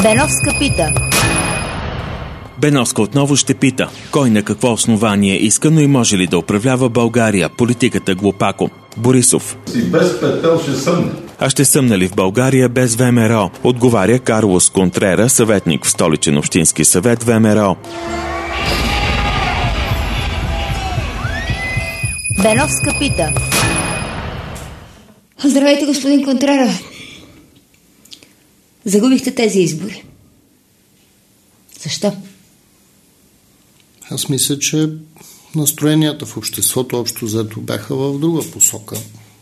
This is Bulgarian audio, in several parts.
Беновска пита. Беновска отново ще пита. Кой на какво основание иска, но и може ли да управлява България? Политиката глупако. Борисов. И без петел ще съмне. А ще съмна ли в България без ВМРО? Отговаря Карлос Контрера, съветник в Столичен общински съвет ВМРО. Беновска пита. Здравейте, господин Контрера. Загубихте тези избори. Защо? Аз мисля, че настроенията в обществото общо взето бяха в друга посока.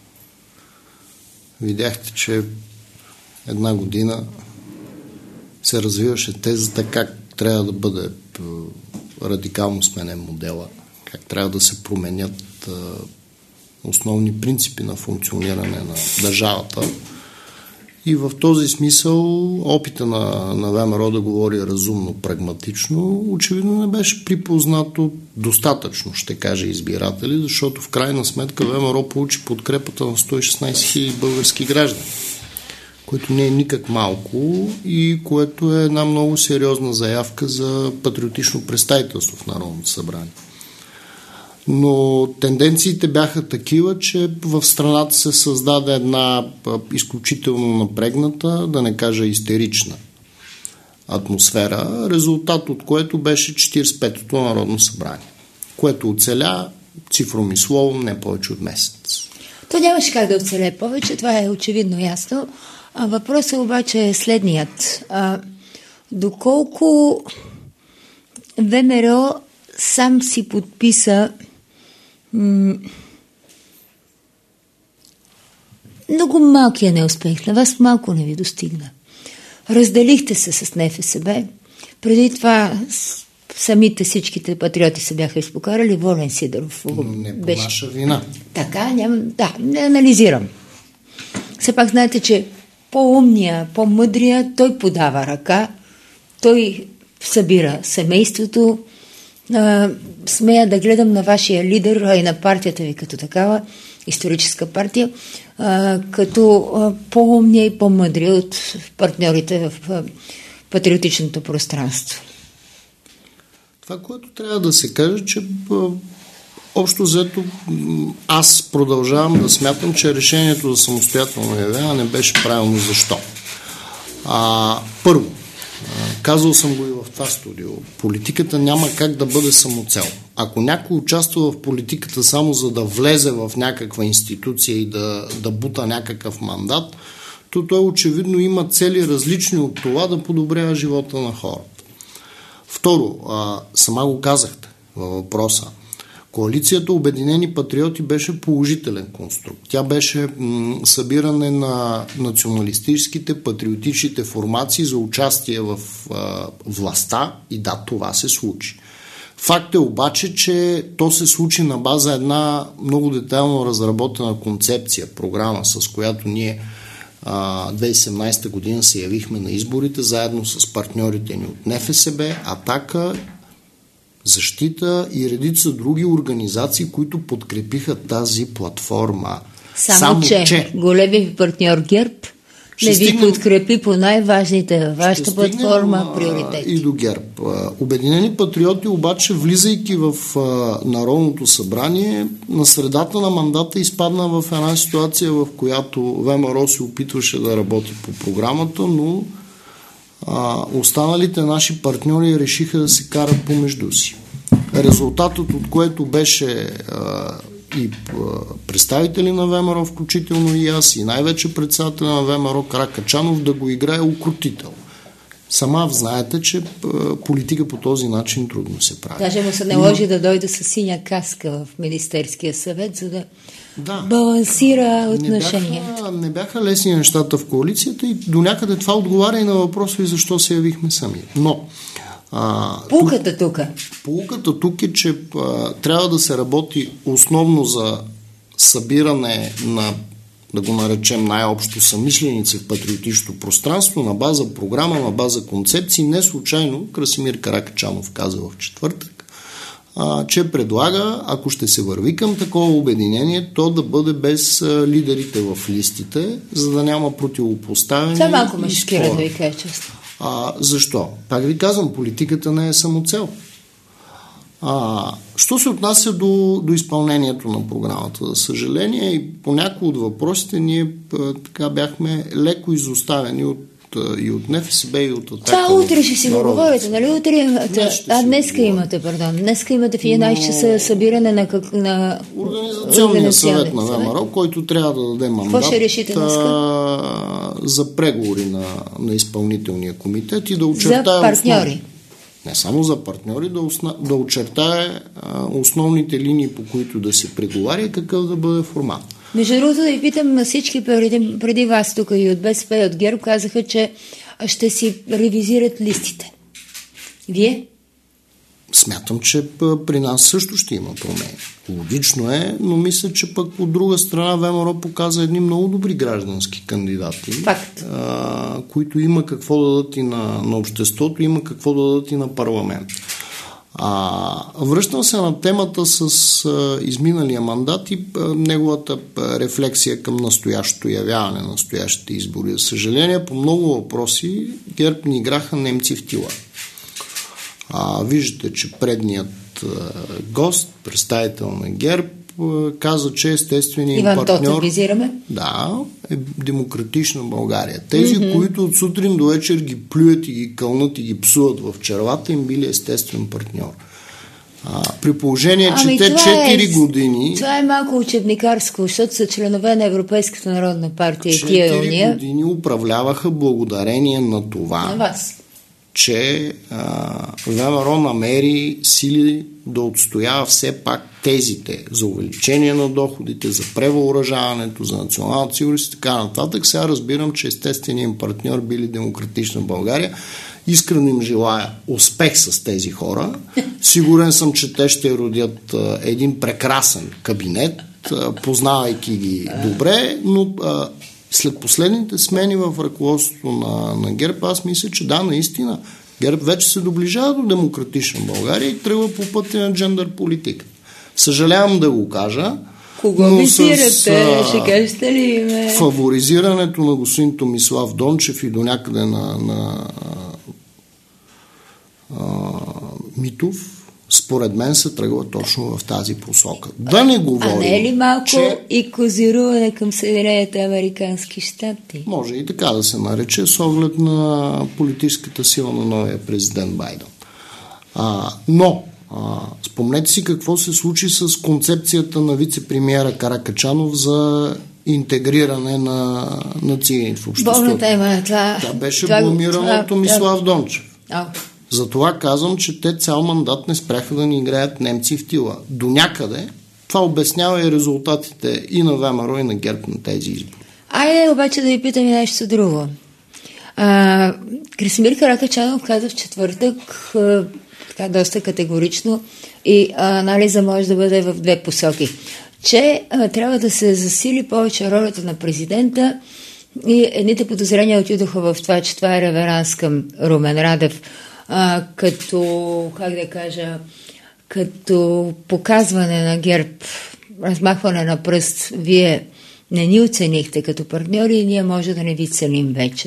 Видяхте, че една година се развиваше тезата как трябва да бъде радикално сменен модела, как трябва да се променят основни принципи на функциониране на държавата. И в този смисъл опита на ВМРО да говори разумно, прагматично, очевидно не беше припознато достатъчно, ще кажа избиратели, защото в крайна сметка ВМРО получи подкрепата на 116 000 български граждани, което не е никак малко и което е една много сериозна заявка за патриотично представителство в Народното събрание. Но тенденциите бяха такива, че в страната се създаде една изключително напрегната, да не кажа истерична атмосфера, резултат от което беше 45-то Народно събрание, което оцеля цифром и словом не повече от месец. То нямаше как да оцелее повече, това е очевидно ясно. Въпросът обаче е следният. Доколко ВМРО сам си подписа много малкия неуспех. На вас малко не ви достигна. Разделихте се с НФСБ. Преди това самите всичките патриоти се бяха изпокарали. Волен Сидеров не по наша вина. Така, не анализирам. Все пак знаете, че по-умния, по-мъдрия, той подава ръка, той събира семейството. Смея да гледам на вашия лидер, а и на партията ви като такава, историческа партия, като по-умния и по-мъдрия от партньорите в патриотичното пространство. Това, което трябва да се каже, че общо взето аз продължавам да смятам, че решението за самостоятелно явяване не беше правилно. Защо? Първо, казал съм го и в това студио, политиката няма как да бъде самоцел. Ако някой участва в политиката само за да влезе в някаква институция и да бута някакъв мандат, то той очевидно има цели различни от това да подобрява живота на хората. Второ, сама го казахте във въпроса, коалицията Обединени патриоти беше положителен конструкт. Тя беше събиране на националистическите, патриотичните формации за участие в властта и да, това се случи. Факт е обаче, че то се случи на база една много детайлно разработена концепция, програма, с която ние 2017 година се явихме на изборите заедно с партньорите ни от НФСБ, Атака, Защита и редица други организации, които подкрепиха тази платформа. Само че големи партньор ГЕРБ не ви подкрепи по най-важните във вашата платформа приоритети. И до ГЕРБ. Обединени патриоти обаче, влизайки в Народното събрание, на средата на мандата изпадна в една ситуация, в която ВМРО се опитваше да работи по програмата, но останалите наши партньори решиха да се карат помежду си. Резултатът от което беше и представители на ВМРО, включително и аз, и най-вече председателя на ВМРО Каракачанов да го играе укротител. Сама знаете, че политика по този начин трудно се прави. Даже му се наложи да дойде с синя каска в Министерския съвет, за да балансира отношенията. Не бяха лесни нещата в коалицията и до някъде това отговаря и на въпроса и защо се явихме сами. Но Пулката тук е, че трябва да се работи основно за събиране на, да го наречем най-общо, съмишленици в патриотичното пространство на база програма, на база концепции. Не случайно Красимир Каракачанов каза в четвъртък, че предлага, ако ще се върви към такова обединение, то да бъде без лидерите в листите, за да няма противопоставяне. Това малко ме шокира, да ви кажа честно. Защо? Пак ви казвам, политиката не е самоцел. Що се отнася до изпълнението на програмата? За съжаление, и по някои от въпросите ние така бяхме леко изоставени и от НФСБ, и от Атака. Това утре ще си го говорите, нали? Утре имате. Днеска имате, Днеска имате в 11 часа събиране на Организационния съвет на ВМРО, който трябва да даде мандат. Какво ще решите днеска? За преговори на изпълнителния комитет и да очертае за партньори. Не само за партньори, да очертае основните линии, по които да се преговаря и какъв да бъде формат. Между другото, да ви питам, всички преди вас тук и от БСП и от ГЕРБ казаха, че ще си ревизират листите. Вие? Смятам, че при нас също ще има промени. Логично е, но мисля, че пък от друга страна ВМРО показа едни много добри граждански кандидати, които има какво да дадат и на обществото, има какво да дадат и на парламент. Връщам се на темата с изминалия мандат и неговата рефлексия към настоящото явяване на настоящите избори. За съжаление, по много въпроси ГЕРБ ни играха немци в тила. Виждате, че предният гост, представител на ГЕРБ, каза, че естественият партньор... Иван Тотев визираме? Да, е Демократична България. Тези, които от сутрин до вечер ги плюят и ги кълнат и ги псуват в червата, им били естествен партньор. При положение, че те 4 години... Това е малко учебникарско, защото са членове на Европейската народна партия и тия уния. 4 години управляваха благодарение на това. На вас. Че ВМРО намери сили да отстоява все пак тезите за увеличение на доходите, за превъоръжаването, за националната сигурност и така нататък. Сега разбирам, че естественият им партньор били Демократична България. Искрено им желая успех с тези хора. Сигурен съм, че те ще родят един прекрасен кабинет, познавайки ги добре, но след последните смени в ръководството на ГЕРБ, аз мисля, че да, наистина, ГЕРБ вече се доближава до Демократична България и тръгва по пътя на джендър политика. Съжалявам да го кажа, кого визирате? Ще кажете ли име? Фаворизирането на господин Томислав Дончев и до някъде на Митов, според мен се тръгва точно в тази посока. Да не говорим, не е ли малко и козируване към Съединените американски щати? Може и така да се нарече, с оглед на политическата сила на новия президент Байден. Но спомнете си какво се случи с концепцията на вице-премиера Каракачанов за интегриране на циганите в обществото. Болна тема. Тя беше бламирана от Томислав Дончев. Затова казвам, че те цял мандат не спряха да ни играят немци в тила. До някъде това обяснява и резултатите и на ВМРО, и на ГЕРБ на тези избори. Айде обаче да ви питам и нещо друго. Красимир Каракачанов каза в четвъртък така доста категорично и анализа може да бъде в две посоки. Че трябва да се засили повече ролята на президента и едните подозрения отидоха в това, че това е реверанс към Румен Радев, като, как да кажа, като показване на ГЕРБ, размахване на пръст, вие не ни оценихте като партньори и ние може да не ви ценим вече.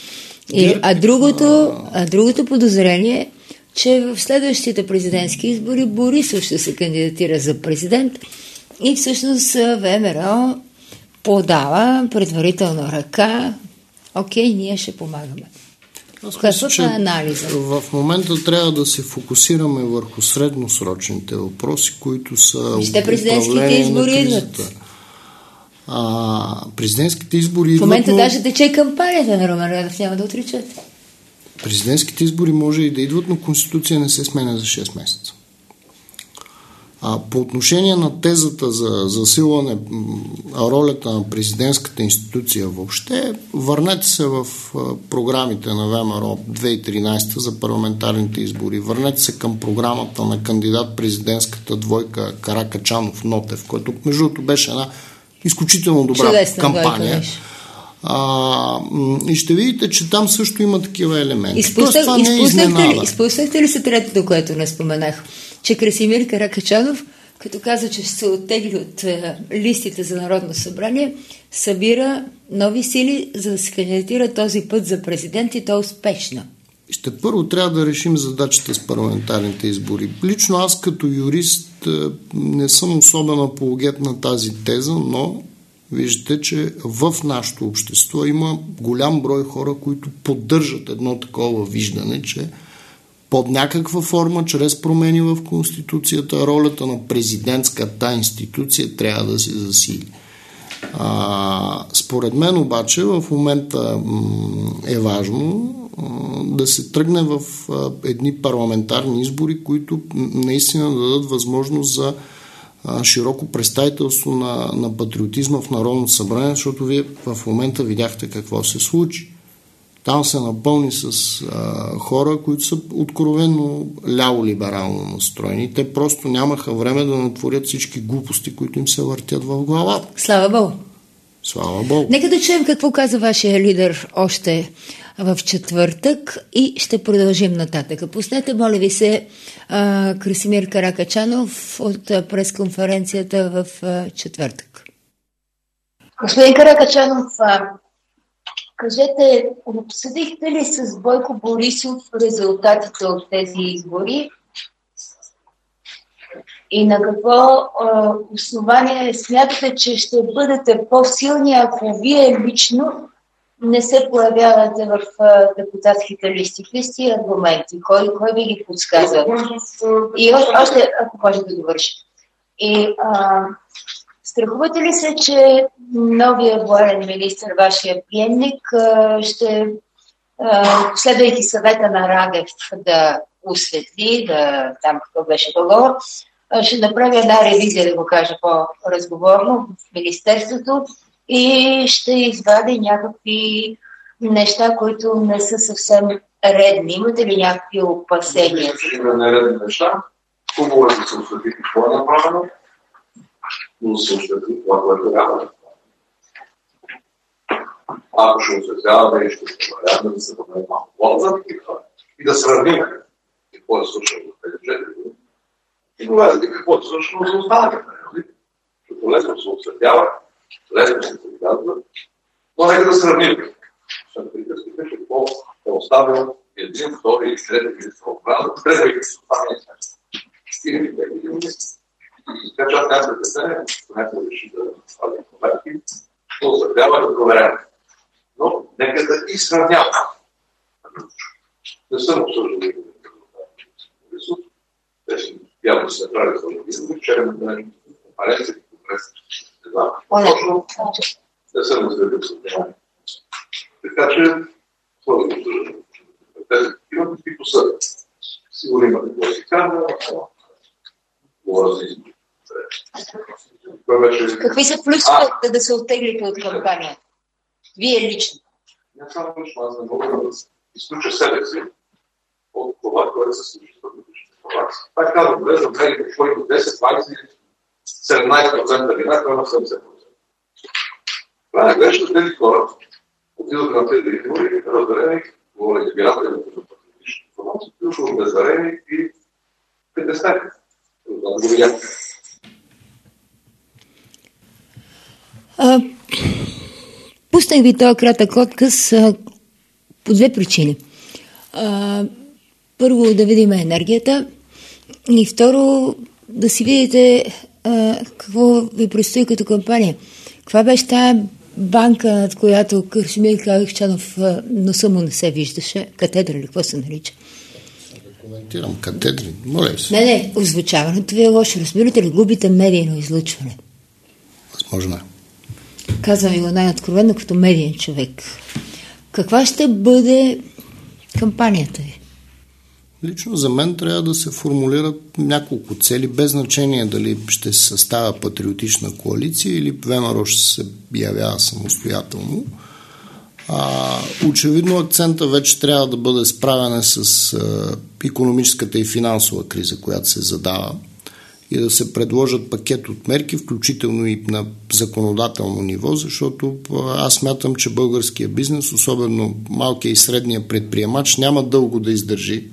Другото подозрение е, че в следващите президентски избори Борисов ще се кандидатира за президент и всъщност ВМРО подава предварително ръка. Окей, ние ще помагаме. Аз мисля, че в момента трябва да се фокусираме върху средносрочните въпроси, които са президентските избори идват. Президентските избори идват. В момента даже тече кампанията на Румен Радев, няма да отричате. Президентските избори може и да идват, но Конституция не се сменя за 6 месеца. По отношение на тезата за засилване ролята на президентската институция въобще, върнете се в програмите на ВМРО 2013 за парламентарните избори. Върнете се към програмата на кандидат-президентската двойка Каракачанов-Нотев, което между другото беше една изключително добра чудесна кампания. И ще видите, че там също има такива елементи. Изпуснахте ли се третото, което не споменах? Че Красимир Каракачанов, като каза, че ще се оттегли от листите за Народно събрание, събира нови сили, за да се кандидатира този път за президент и то успешно. Ще първо трябва да решим задачата с парламентарните избори. Лично аз като юрист не съм особен апологет на тази теза, но виждате, че в нашето общество има голям брой хора, които поддържат едно такова виждане, че под някаква форма, чрез промени в Конституцията, ролята на президентската институция трябва да се засили. Според мен обаче в момента е важно да се тръгне в едни парламентарни избори, които наистина дадат възможност за широко представителство на патриотизма в Народното събрание, защото вие в момента видяхте какво се случи. Там се напълни с хора, които са откровенно ляво-либерално настроени. Те просто нямаха време да натворят всички глупости, които им се въртят в главата. Слава Богу! Слава Богу! Нека да чуем какво каза вашия лидер още в четвъртък и ще продължим нататък. Пуснете, моля ви се, Красимир Каракачанов от пресконференцията в четвъртък. Господин Каракачанов, кажете, обсъдихте ли с Бойко Борисов резултатите от тези избори и на какво основание смятате, че ще бъдете по-силни, ако вие лично не се появявате в депутатските листи? Какви сте аргументи? Кой ви ги подсказва? И още, ако може да довърши. И страхувате ли се, че новия военен министър, вашия приемник, ще, следвайки съвета на Радев да осветли, там какво беше договор, ще направи една ревизия, да го кажа по-разговорно, в Министерството и ще извади някакви неща, които не са съвсем редни. Имате ли някакви опасения? Има нередни неща. Хубаво е да се освети какво е направено, но се освети това, което трябва. Ако ще осветяваме и ще проверяваме да се бъде малко по-назад и да сравним какво е случило в тези 4 години и доведете какво е случило за останалите периоди, защото лесно се осветява, лесно се приказва, но нека да сравним. Приказките, че какво е оставил един, втори и трети министър отбрана, следвайки се останалите неща. Стигнали 5 години. Така че аз няма притеснение, ако някой реши да стави проверки, ще осветява и да проверява. Но нека да и сравнява. Не съм обсъждал резултати. Те си явно се направили за организъм, вчера на конференция и конгрес. Не знам. Точно не съм разгледал съдържание. Така че, това да го обсъждам. Тези такива, които са сигурно има какво си казва, говоря за избори. Какви са плюсовете да се оттеглите от кампанията? Вие лично? Не само лично, аз не мога да изключа себе си от това, което се случи в политическите формации. Това е казано, добре, за медите, който 10, 20, 17% вина, това има 70%. Това не грешно, тези хора отидоха на тези избори, раздарени, говорят избиратели за политическите формации, ключово обездарени и притеснени. Да го видяхме. Пуснах ви този кратък отказ по 2 причини. Първо, да видим енергията и второ, да си видите какво ви предстои като кампания. Каква беше тая банка, над която Красимир Каракачанов носа му не се виждаше? Катедра или какво се нарича? Да коментирам катедри. Моля се. Не, озвучаването ви е лошо. Разбирате ли, губите медийно излъчване? Възможно е. Казвам ви го най-откровенно като медиен човек. Каква ще бъде кампанията ви? Лично за мен трябва да се формулират няколко цели, без значение дали ще се съставя патриотична коалиция или ВМРО ще се явява самостоятелно. Очевидно акцента вече трябва да бъде справяне с икономическата и финансова криза, която се задава, и да се предложат пакет от мерки, включително и на законодателно ниво, защото аз смятам, че българския бизнес, особено малкия и средния предприемач, няма дълго да издържи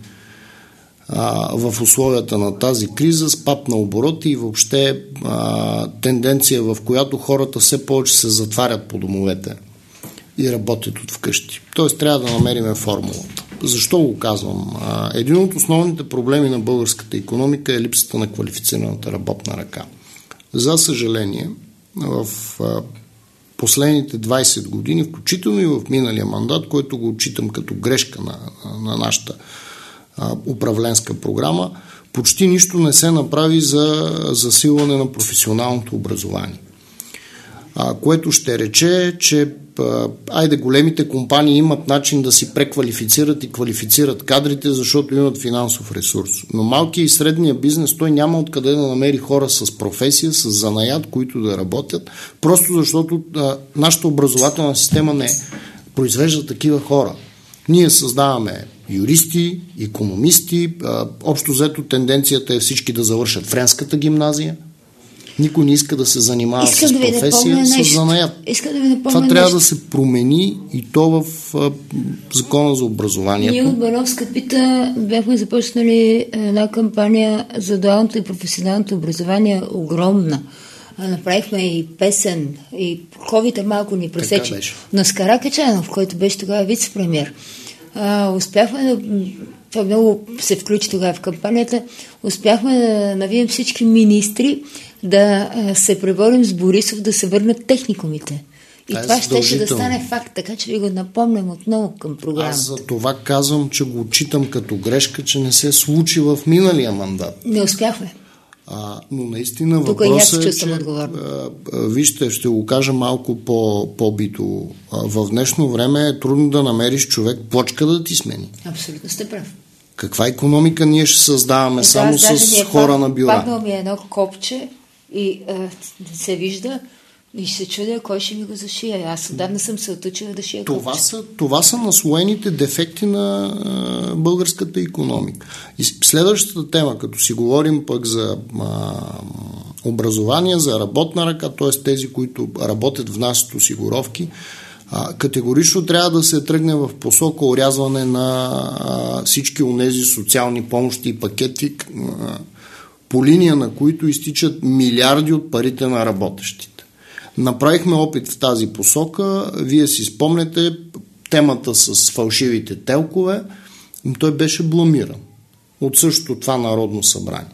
в условията на тази криза, спад на обороти и въобще тенденция, в която хората все повече се затварят по домовете и работят от вкъщи. Тоест трябва да намерим формулата. Защо го казвам? Един от основните проблеми на българската икономика е липсата на квалифицираната работна ръка. За съжаление, в последните 20 години, включително и в миналия мандат, който го отчитам като грешка на нашата управленска програма, почти нищо не се направи за засилване на професионалното образование. Което ще рече, че големите компании имат начин да си преквалифицират и квалифицират кадрите, защото имат финансов ресурс. Но малкият и средния бизнес, той няма откъде да намери хора с професия, с занаят, които да работят, просто защото нашата образователна система не произвежда такива хора. Ние създаваме юристи, икономисти, общо взето тенденцията е всички да завършат френската гимназия. Никой не иска да се занимава с професия, с занаят. Това трябва да се промени и то в Закона за образованието. Ние от Беновска пита бяхме започнали една кампания за дуалното и професионалното образование огромна. Направихме и песен, и ковите малко ни пресече. Но с Каракачанов, който беше тогава вице-премиер, успяхме да... Това много се включи тогава в кампанията. Успяхме да навием всички министри да се преборим с Борисов да се върнат техникумите. И това ще да стане факт, така че ви го напомням отново към програмата. Аз за това казвам, че го отчитам като грешка, че не се случи в миналия мандат. Не успяхме. Но наистина въпросът е, че вижте, ще го кажа малко по-бито. В днешно време е трудно да намериш човек плочка да ти смени. Абсолютно сте прав. Каква икономика ние ще създаваме само с хора на бюра? Паднал ми едно копче и се вижда и се чудя кой ще ми го зашие. Аз отдавна съм се отучила да шия копче. Това са наслоените дефекти на българската икономика. И следващата тема, като си говорим пък за образование, за работна ръка, т.е. тези, които работят в нашите осигуровки, категорично трябва да се тръгне в посока орязване на всички онези социални помощи и пакети, по линия на които изтичат милиарди от парите на работещите. Направихме опит в тази посока. Вие си спомнете темата с фалшивите телкове. Той беше бламиран от същото това Народно събрание.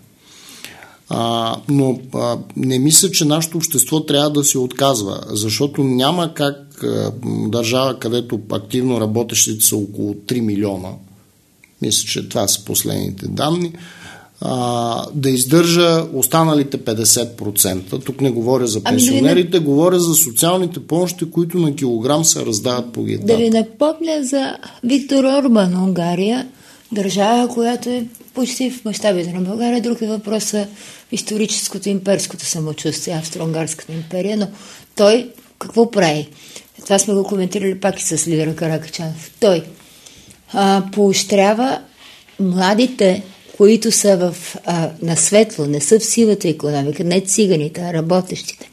Но не мисля, че нашето общество трябва да се отказва, защото няма как държава, където активно работещите са около 3 милиона, мисля, че това са последните данни, да издържа останалите 50%. Тук не говоря за пенсионерите, говоря за социалните помощи, които на килограм се раздават по гетата. Да ви напомня за Виктор Орбан, Унгария, държава, която е почти в мащабите на България. Друг е въпросът в историческото имперското самочувствие, Австро-Унгарската империя, но той какво прави? Това сме го коментирали пак и с лидера Каракачанов. Той поощрява младите, които са на светло, не са в сивата икономика, не циганите, а работещите,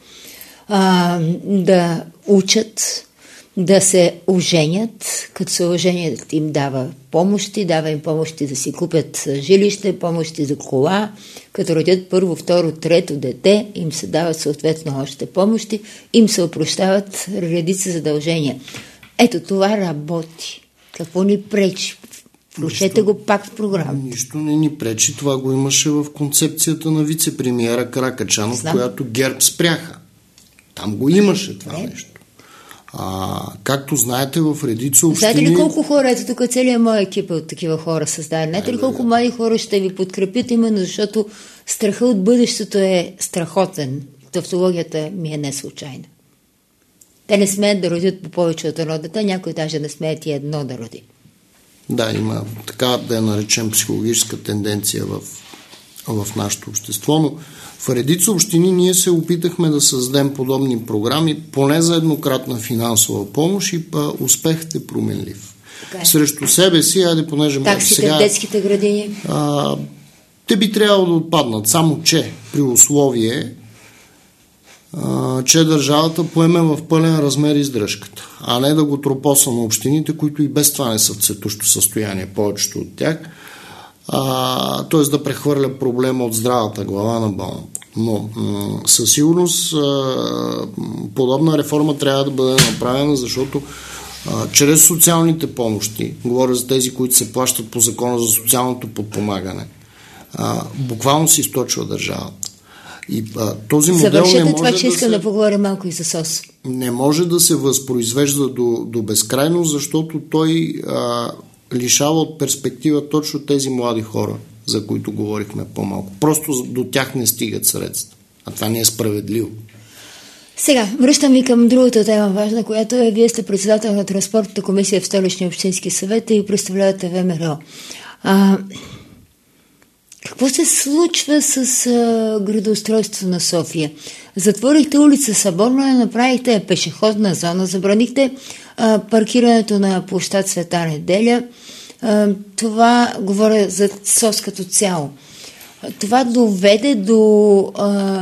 да учат, да се оженят, като се оженят им дава им помощи да си купят жилище, помощи за кола, като родят първо, второ, трето дете, им се дават съответно още помощи, им се опрощават редица задължения. Ето това работи. Какво ни пречи? Включете го пак в програма. Нищо не ни пречи. Това го имаше в концепцията на вице-премиера Каракачанов, която ГЕРБ спряха. Там го имаше това нещо. Както знаете, в редица общини... Знаете ли колко хора, ето тук целият мой екип от такива хора създаде? Знаете ли колко млади хора ще ви подкрепят, именно защото страха от бъдещето е страхотен. Тавтологията ми е не случайна. Те не смеят да родят по повече от едно дете, някой даже не смеят и едно да роди. Да, има така да я наречем психологическа тенденция в нашето общество, но в редица общини ние се опитахме да създадем подобни програми, поне за еднократна финансова помощ и успехът е променлив. Срещу себе си, понеже таксите сега... детските градини? Те би трябвало да отпаднат, само че при условие, че държавата поеме в пълен размер издръжката, а не да го тропоса на общините, които и без това не са в цветущо състояние, повечето от тях, т.е. да прехвърля проблема от здравата глава на болната. Но със сигурност подобна реформа трябва да бъде направена, защото чрез социалните помощи, говоря за тези, които се плащат по закона за социалното подпомагане, буквално се източва държавата. И този модел Завършете не може това, че искам да поговоря малко и за СОС. Не може да се възпроизвежда до безкрайно, защото той лишава от перспектива точно тези млади хора, за които говорихме по-малко. Просто до тях не стигат средства. А това не е справедливо. Сега, връщам ви към другата тема важна, която е: вие сте председател на транспортната комисия в Столичния общински съвет и представлявате ВМРО. Какво се случва с градоустройството на София? Затворихте улица Съборна, направихте пешеходна зона, забранихте паркирането на площад Света Неделя. Това говоря за СОС като цяло. Това доведе до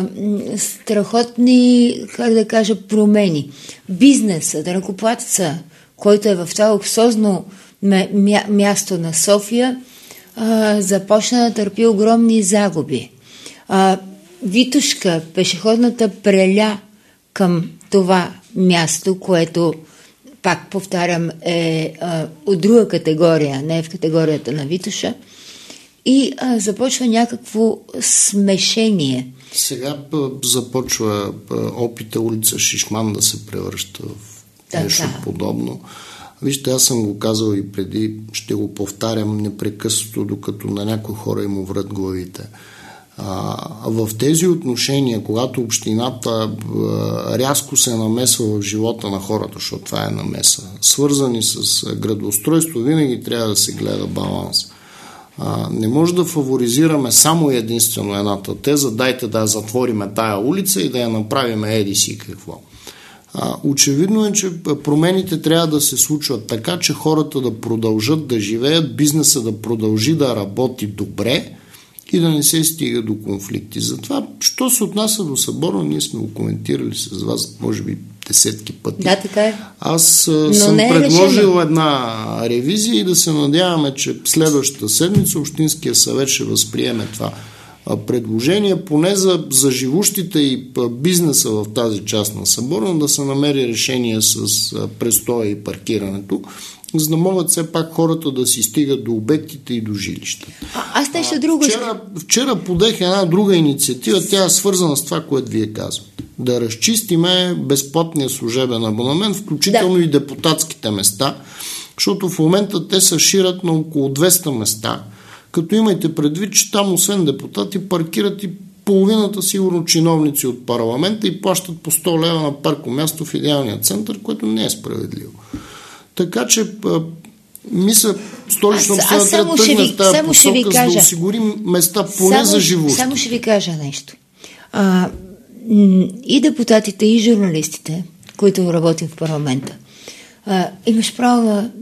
страхотни, как да кажа, промени. Бизнеса, данъкоплатеца, който е в това луксозно място на София, започна да търпи огромни загуби. Витошка, пешеходната, преля към това място, което, пак повтарям, е от друга категория, не е в категорията на Витоша, и започва някакво смешение. Сега започва опита улица Шишман да се превръща в нещо подобно. Вижте, аз съм го казал и преди, ще го повтарям непрекъснато, докато на някои хора им уврат главите. В тези отношения, когато общината рязко се намесва в живота на хората, защото това е намеса, свързани с градоустройство, винаги трябва да се гледа баланс. Не може да фаворизираме само единствено едната теза: дайте да затвориме тая улица и да я направим еди си какво. Очевидно е, че промените трябва да се случват така, че хората да продължат да живеят, бизнеса да продължи да работи добре и да не се стига до конфликти. Затова, що се отнася до Съборна, ние сме го коментирали с вас, може би десетки пъти. Да, така е. Аз съм предложил една ревизия и да се надяваме, че следващата седмица Общинския съвет ще възприеме това предложение, поне за живущите и бизнеса в тази част на Съборна, да се намери решение с престоя и паркирането, за да могат все пак хората да си стигат до обектите и до жилища. Аз нещо друго. Вчера подех една друга инициатива, тя е свързана с това, което вие казвате. Да разчистиме безплатния служебен абонамент, включително и депутатските места, защото в момента те се ширят на около 200 места, като имайте предвид, че там освен депутати паркират и половината сигурно чиновници от парламента и плащат по 100 лева на паркомясто в идеалния център, което не е справедливо. Така че мисля, Столична община трябва да тръгне в тази посока, за да осигурим места поне за живущи. Само ще ви кажа нещо. И депутатите, и журналистите, които работят в парламента, имаш право на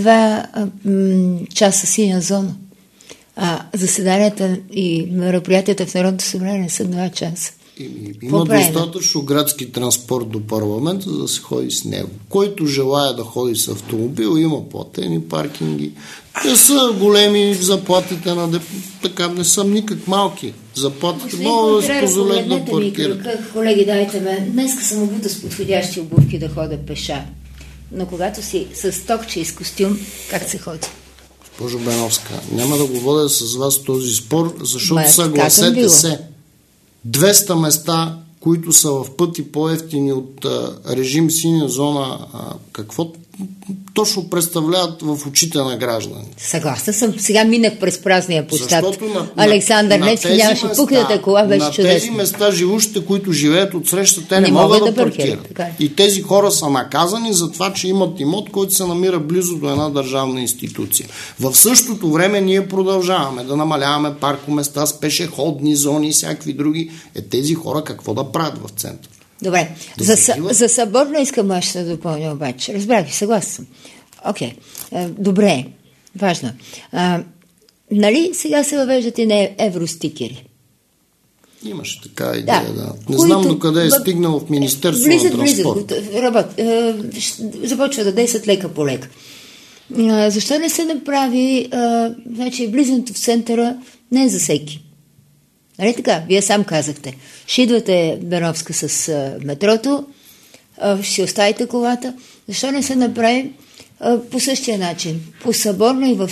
2 часа синя зона. Заседанията и мероприятията в Народното събрание са 2 часа. Има достатъчно градски транспорт до парламента, за да се ходи с него. Който желая да ходи с автомобил, има платени паркинги. Не са големи заплатите на така, не са никак малки. Заплатите могат да се позволят да паркират. Колеги, дайте ме. Днеска съм обута с подходящи обувки да ходя пеша. Но когато си с токче и с костюм, как се ходи? Госпожо Беновска, няма да го водя с вас този спор, защото съгласете се. 200 места, които са в пъти по-евтини от режим синя зона, какво точно представляват в очите на граждани? Съгласна съм. Сега минах през празния площад. Александър Невски нямаше пукната кола, беше чудесно. На тези места живущите, които живеят от среща, те не могат да паркират. И тези хора са наказани за това, че имат имот, който се намира близо до една държавна институция. В същото време ние продължаваме да намаляваме паркоместа с пешеходни зони и всякакви други. Тези хора какво да правят в центъра? Добре, за Съборна искам още да допълня обаче. Разбрах, съгласен съм. Окей, добре, важно. Нали сега се въвеждат и на евростикери? Имаше така идея, да. Не знам докъде е стигнал в Министерство на транспорта. Започва да действат лека по лека. Защо не се направи, значи влизането в центъра не е за всеки? Нали така? Вие сам казахте. Ще идвате Беновска с метрото, ще си оставите колата. Защо не се направи По същия начин, по съборно и в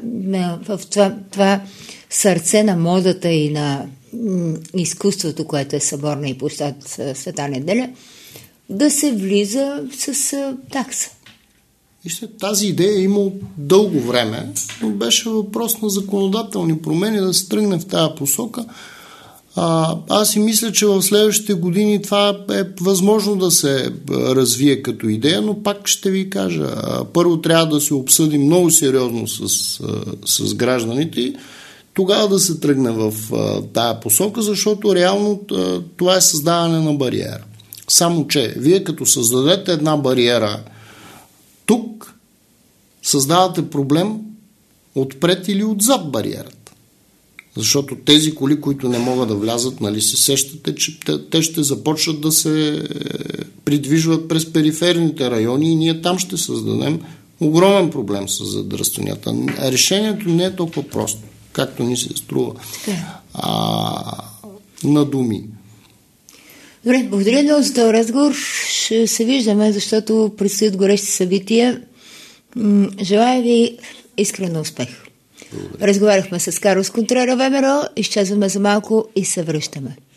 това сърце на модата и на изкуството, което е съборна и площад Света неделя, да се влиза с такса. Вижте, тази идея има от дълго време, но беше въпрос на законодателни промени да се тръгне в тази посока. Аз си мисля, че в следващите години това е възможно да се развие като идея, но пак ще ви кажа, първо трябва да се обсъди много сериозно с гражданите и тогава да се тръгне в тая посока, защото реално това е създаване на бариера. Само че вие като създадете една бариера тук, създавате проблем отпред или отзад бариерата. Защото тези коли, които не могат да влязат, нали се сещате, че те ще започнат да се придвижват през периферните райони и ние там ще създадем огромен проблем с задръстванията. Решението не е толкова просто, както ни се струва на думи. Добре, благодаря много за този разговор. Ще се виждаме, защото предстоят горещи събития. Желая ви искрен успех. Разговаряхме с Карлос Контрера ВМРО, изчезваме за малко и се връщаме.